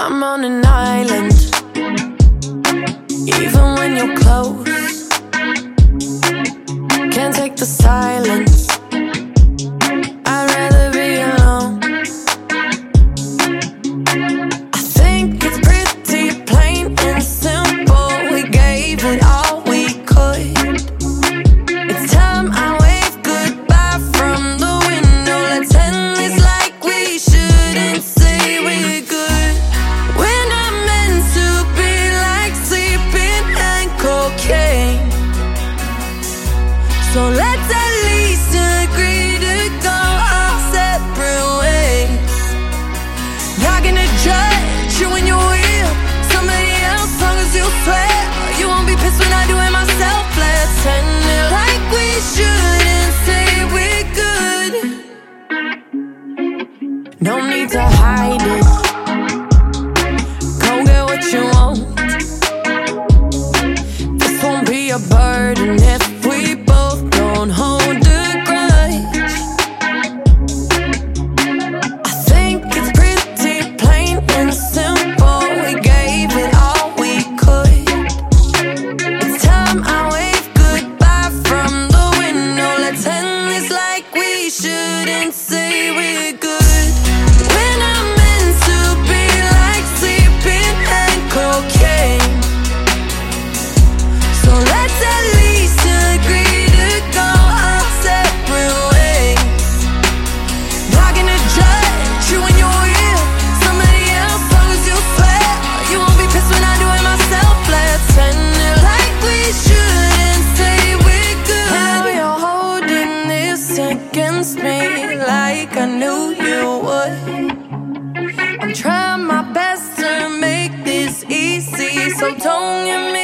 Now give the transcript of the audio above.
I'm on an island, even when you're close. Can't take the silence, I'd rather be alone. I think it's pretty plain and simple. We gave it all we could. It's time I wave goodbye from the window. Let's end this like we shouldn't say we're good. We're not meant to be like sleeping and cocaine. So let's at least agree to go our separate ways. Not gonna judge you when you're with somebody else, long as you swear you won't be pissed when I do it myself. Let's end it like we shouldn't say we're good. No need to hide it, go get what you want. This won't be a burden if we both don't hold a grudge. I think it's pretty plain and simple. We gave it all we could. It's time I wave goodbye from the window. Let's end this like we shouldn't say we're good. We're not meant to be like sleeping and cocaine. So let's at least agree to go our separate ways. Not gonna judge you when you're with somebody else, long as you swear you won't be pissed when I do it myself. Let's end it like we shouldn't say we're good. Now you're holding this against me like I knew you would. I'm trying my best to make this easy, so don't give me